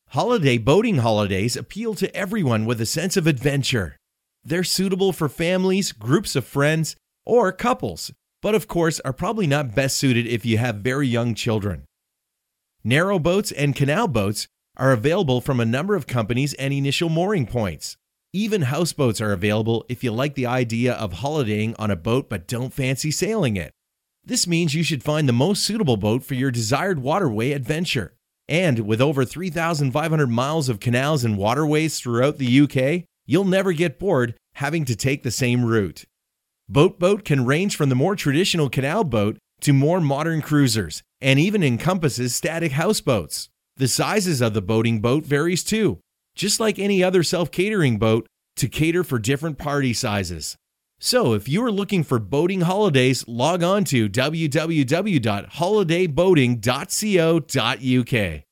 Holiday boating holidays appeal to everyone with a sense of adventure. They're suitable for families, groups of friends, or couples, but of course are probably not best suited if you have very young children. Narrow boats and canal boats are available from a number of companies and initial mooring points. Even houseboats are available if you like the idea of holidaying on a boat but don't fancy sailing it. This means you should find the most suitable boat for your desired waterway adventure. And with over 3,500 miles of canals and waterways throughout the UK, you'll never get bored having to take the same route. Boat can range from the more traditional canal boat to more modern cruisers, and even encompasses static houseboats. The sizes of the boating boat varies too, just like any other self-catering boat, to cater for different party sizes. So if you are looking for boating holidays, log on to www.holidayboating.co.uk.